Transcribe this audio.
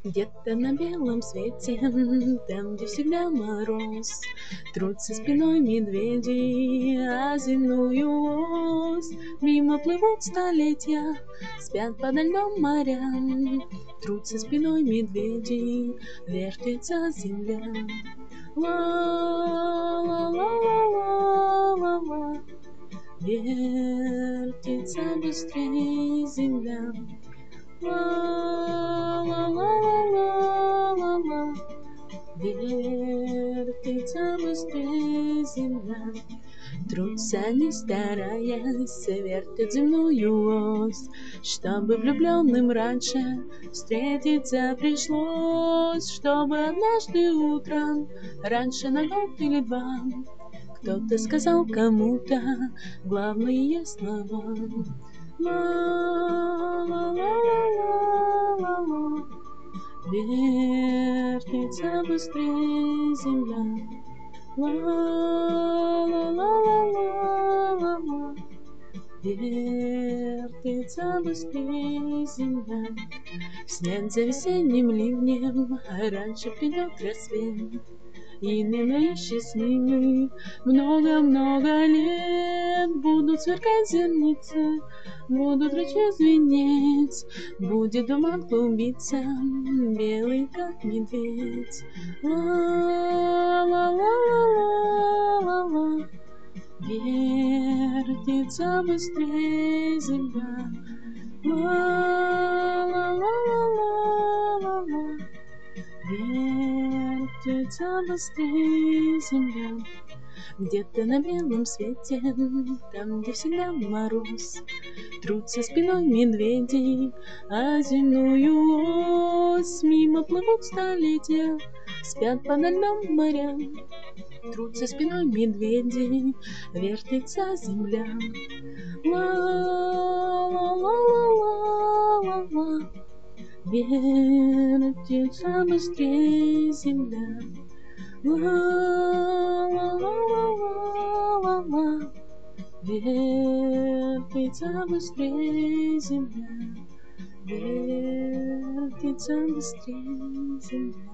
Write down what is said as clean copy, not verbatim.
Где-то на белом свете, там, где всегда мороз, трутся спиной медведи о земную ось. Мимо плывут столетия, спят подо льдом моря, трутся спиной медведи, вертится земля. Ла-ла-ла-ла-ла-ла, вертится быстрее земля. Ла-ла-ла-ла-ла-ла, вертится быстрее земля. Трутся не стараясь, вертят земную ось, чтобы влюбленным раньше встретиться пришлось, чтобы однажды утром, раньше на год или два, кто-то сказал кому-то главные слова. Ла-ла-ла-ла-ла-ла, вертится быстрее земля. Ла-ла-ла-ла-ла-ла, вертится быстрее земля. Вслед за весенним ливнем раньше придет рассвет, и милые счастливы много-много лет. Будут сверкать зеницы, будут ручьи звенеть, будет туман клубиться, белый как медведь. Ла-ла-ла-ла-ла-ла, вертится быстрее земля. Ла-ла-ла-ла-ла-ла, вертится быстрее земля. Где-то на белом свете, там, где всегда мороз, трутся спиной медведи о земную ось. Мимо плывут столетия, спят подо льдом моря, трутся спиной медведи, вертится земля. Ла-ла-ла-ла-ла-ла, вертится быстрее земля. Ла-ла-ла-ла-ла, вертится быстрее земля, вертится быстрее земля.